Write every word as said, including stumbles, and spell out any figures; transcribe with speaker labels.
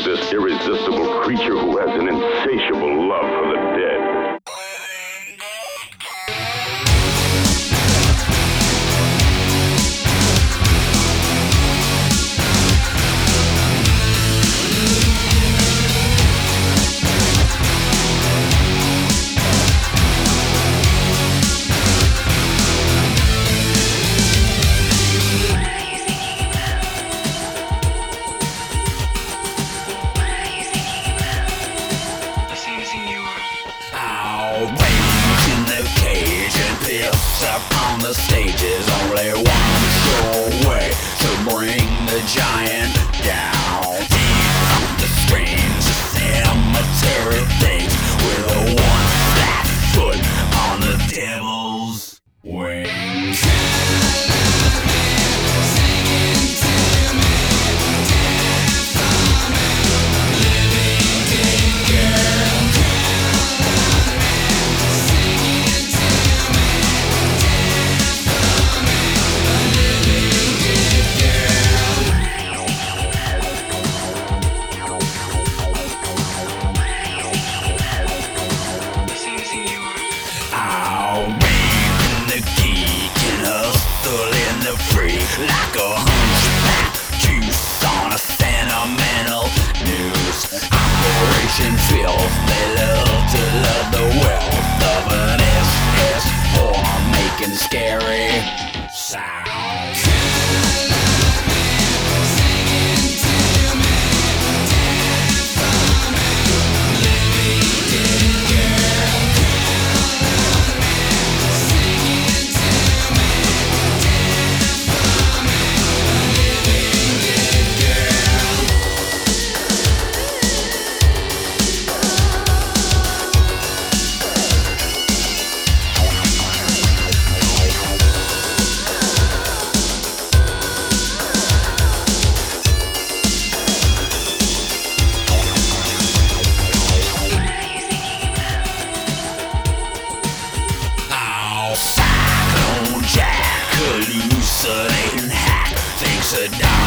Speaker 1: this irresistible creature who has an insatiable love for the dead.
Speaker 2: Up on the stage is only one sure way to bring the giant down. Deep the strange cemetery things with a one flat foot on the devil's wings. Singing to me, death from me, living dead girl. Singing to me. Like a hunchback juice on a sentimental news operation filth. They love to love the wealth of an S S four making scary sounds. Singing to me, death from me, living dead girl. Singing to me. Cyclone Jack, hallucinating hack, thinks a dog.